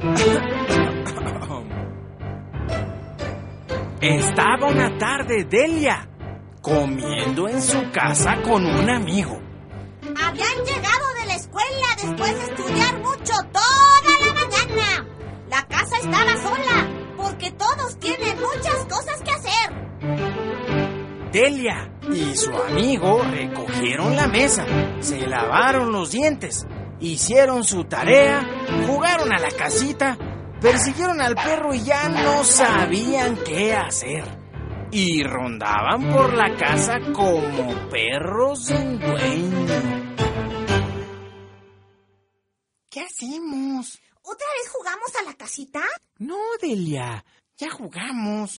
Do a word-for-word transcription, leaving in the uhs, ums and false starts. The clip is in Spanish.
Estaba una tarde Delia comiendo en su casa con un amigo. Habían llegado de la escuela después de estudiar mucho toda la mañana. La casa estaba sola porque todos tienen muchas cosas que hacer. Delia y su amigo recogieron la mesa, se lavaron los dientes, hicieron su tarea, jugaron a la casita, persiguieron al perro y ya no sabían qué hacer. Y rondaban por la casa como perros sin dueño. ¿Qué hacemos? ¿Otra vez jugamos a la casita? No, Delia, ya jugamos.